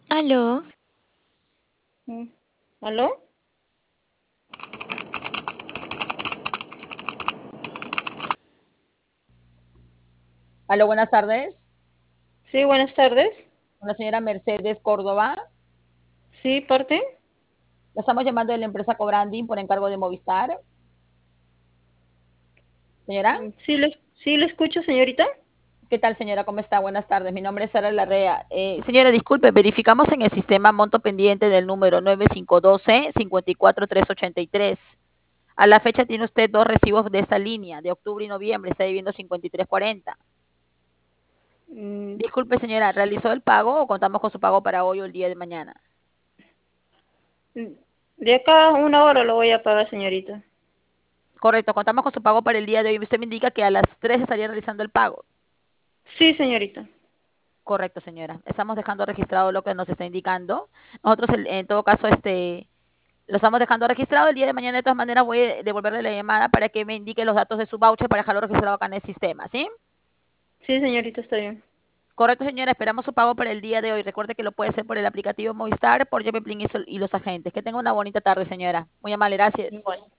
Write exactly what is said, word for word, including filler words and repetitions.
Aló, Mm. ¿Aló? Aló, buenas tardes. Sí, buenas tardes. Con la señora Mercedes Córdoba. Sí, parte. La estamos llamando de la empresa Cobranding por encargo de Movistar. Señora, Mm, Sí, le, sí, le escucho, señorita. ¿qué tal, señora? ¿Cómo está? Buenas tardes. Mi nombre es Sara Larrea. Eh, señora, disculpe, verificamos en el sistema monto pendiente del número nueve cinco uno dos, cinco cuatro tres ocho tres. A la fecha tiene usted dos recibos de esta línea, de octubre y noviembre, está debiendo cincuenta y tres cuarenta. Mm, Disculpe, señora, ¿realizó el pago o contamos con su pago para hoy o el día de mañana? mm, De acá a una hora lo voy a pagar, señorita. Correcto, contamos con su pago para el día de hoy. Usted me indica que a las tres estaría realizando el pago. Sí, señorita. Correcto, señora. Estamos dejando registrado lo que nos está indicando. Nosotros, el- en todo caso, este, lo estamos dejando registrado. El día de mañana, de todas maneras, voy a devolverle la llamada para que me indique los datos de su voucher para dejarlo registrado acá en el sistema, ¿sí? Sí, señorita, está bien. Correcto, señora. Esperamos su pago para el día de hoy. Recuerde que lo puede hacer por el aplicativo Movistar, por Yepeplin y, Sol- y los agentes. Que tenga una bonita tarde, señora. Muy amable, gracias. Bueno.